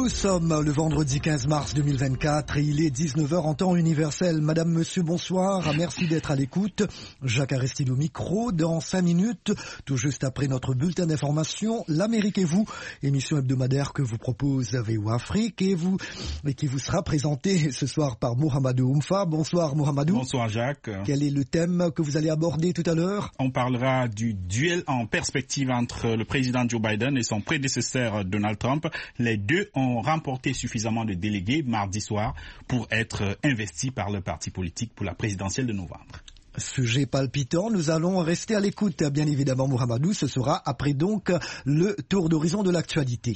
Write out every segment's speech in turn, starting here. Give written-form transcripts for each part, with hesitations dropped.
Nous sommes le vendredi 15 mars 2024 et il est 19h en temps universel. Madame, monsieur, bonsoir. Merci d'être à l'écoute. Jacques Aristide au micro. Dans 5 minutes, tout juste après notre bulletin d'information, l'Amérique et vous, émission hebdomadaire que vous propose VOA Afrique et qui vous sera présentée ce soir par Mohamedou Oumfa. Bonsoir Mohamedou. Bonsoir Jacques. Quel est le thème que vous allez aborder tout à l'heure? On parlera du duel en perspective entre le président Joe Biden et son prédécesseur Donald Trump. Les deux ont remporté suffisamment de délégués mardi soir pour être investis par le parti politique pour la présidentielle de novembre. Sujet palpitant, nous allons rester à l'écoute, bien évidemment, Mohamedou. Ce sera après donc le tour d'horizon de l'actualité.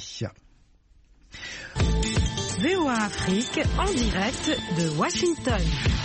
VOA Afrique en direct de Washington.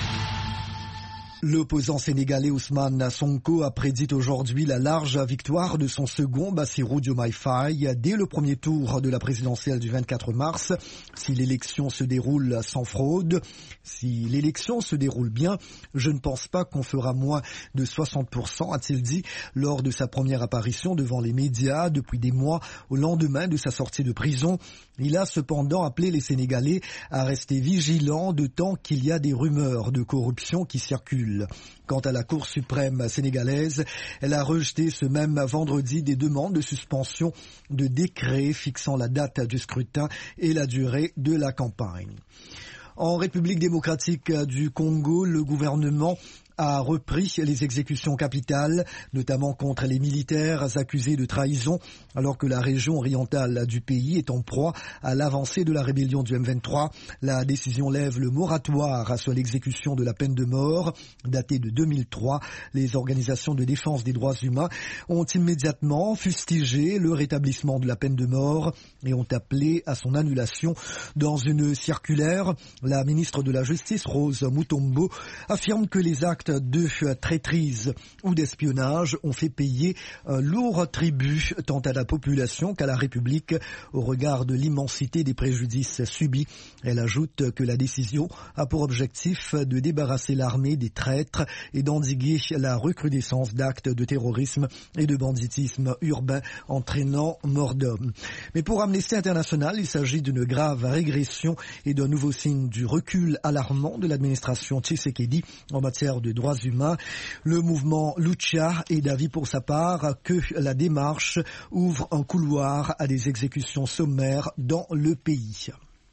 L'opposant sénégalais Ousmane Sonko a prédit aujourd'hui la large victoire de son second, Bassirou Diomaye Faye, dès le premier tour de la présidentielle du 24 mars. Si l'élection se déroule sans fraude, si l'élection se déroule bien, je ne pense pas qu'on fera moins de 60%, a-t-il dit lors de sa première apparition devant les médias depuis des mois au lendemain de sa sortie de prison. Il a cependant appelé les Sénégalais à rester vigilants de tant qu'il y a des rumeurs de corruption qui circulent. Quant à la Cour suprême sénégalaise, elle a rejeté ce même vendredi des demandes de suspension de décrets fixant la date du scrutin et la durée de la campagne. En République démocratique du Congo, le gouvernement a repris les exécutions capitales, notamment contre les militaires accusés de trahison, alors que la région orientale du pays est en proie à l'avancée de la rébellion du M23. La décision lève le moratoire sur l'exécution de la peine de mort, datée de 2003. Les organisations de défense des droits humains ont immédiatement fustigé le rétablissement de la peine de mort et ont appelé à son annulation. Dans une circulaire, la ministre de la Justice, Rose Mutombo, affirme que les actes de traîtrise ou d'espionnage ont fait payer un lourd tribut tant à la population qu'à la République au regard de l'immensité des préjudices subis. Elle ajoute que la décision a pour objectif de débarrasser l'armée des traîtres et d'endiguer la recrudescence d'actes de terrorisme et de banditisme urbain entraînant mort d'hommes. Mais pour Amnesty International, il s'agit d'une grave régression et d'un nouveau signe du recul alarmant de l'administration Tshisekedi en matière de droits humains. Le mouvement Lucha est d'avis pour sa part que la démarche ouvre un couloir à des exécutions sommaires dans le pays.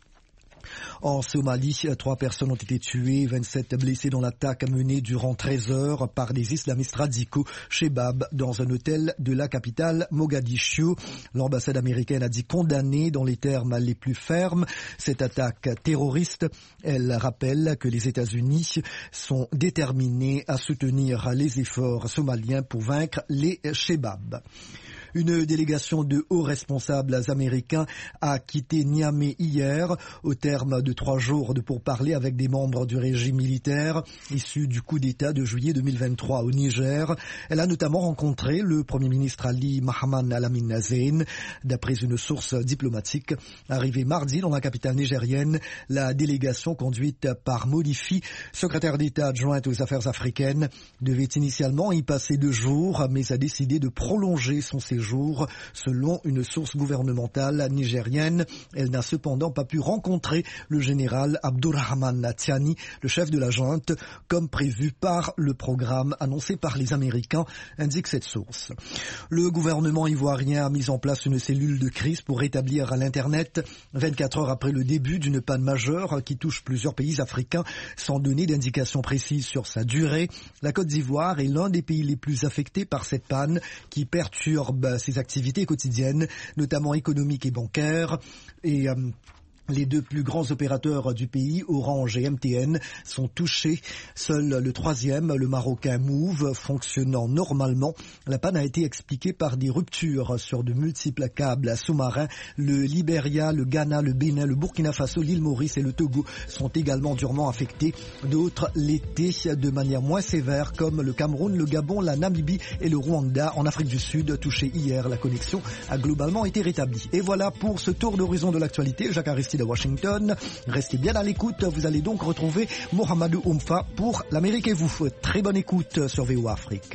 En Somalie, 3 personnes ont été tuées, 27 blessées dans l'attaque menée durant 13 heures par des islamistes radicaux Shebab dans un hôtel de la capitale Mogadiscio. L'ambassade américaine a dit condamner dans les termes les plus fermes cette attaque terroriste. Elle rappelle que les États-Unis sont déterminés à soutenir les efforts somaliens pour vaincre les Shebab. Une délégation de hauts responsables américains a quitté Niamey hier au terme de 3 jours de pourparlers avec des membres du régime militaire issu du coup d'État de juillet 2023 au Niger. Elle a notamment rencontré le Premier ministre Ali Mohamed Al-Amin Zein. D'après une source diplomatique, arrivée mardi dans la capitale nigérienne, la délégation conduite par Modifi, secrétaire d'État adjointe aux affaires africaines, devait initialement y passer 2 jours, mais a décidé de prolonger son séjour. Selon une source gouvernementale nigérienne, elle n'a cependant pas pu rencontrer le général Abdourahmane Tiani, le chef de la junte, comme prévu par le programme annoncé par les Américains, indique cette source. Le gouvernement ivoirien a mis en place une cellule de crise pour rétablir l'Internet 24 heures après le début d'une panne majeure qui touche plusieurs pays africains sans donner d'indication précise sur sa durée. La Côte d'Ivoire est l'un des pays les plus affectés par cette panne qui perturbe ses activités quotidiennes, notamment économiques et bancaires. Et les 2 plus grands opérateurs du pays, Orange et MTN, sont touchés. Seul le 3e, le marocain Move, fonctionnant normalement. La panne a été expliquée par des ruptures sur de multiples câbles sous-marins. Le Libéria, le Ghana, le Bénin, le Burkina Faso, l'île Maurice et le Togo sont également durement affectés. D'autres l'été de manière moins sévère, comme le Cameroun, le Gabon, la Namibie et le Rwanda. En Afrique du Sud, touché hier, la connexion a globalement été rétablie. Et voilà pour ce tour d'horizon de l'actualité. Jacques Aristide de Washington. Restez bien à l'écoute. Vous allez donc retrouver Mohamedou Oumfa pour l'Amérique et vous. Très bonne écoute sur VOA Afrique.